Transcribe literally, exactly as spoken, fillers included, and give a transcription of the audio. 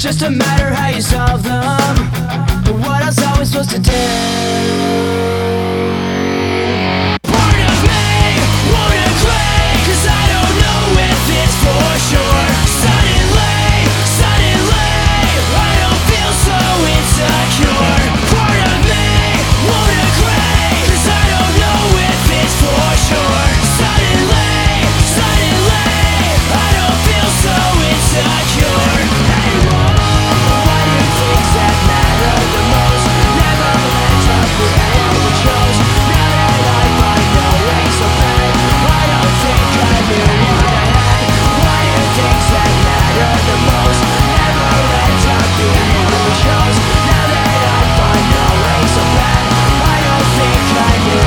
just a matter how you solve them. But what else are we supposed to do? Part of me won't agree, 'cause I don't know if it's for sure. Suddenly, suddenly, I don't feel so insecure. Part of me won't agree, 'cause I don't know if it's for sure. Suddenly, suddenly, I don't feel so insecure anymore. Why do things that matter the most never ends up the end we chose? Now that I find no way so bad, I don't think I knew what I had. Why do things that matter the most never ends up the end we chose? Now that I find no way so bad, I don't think I knew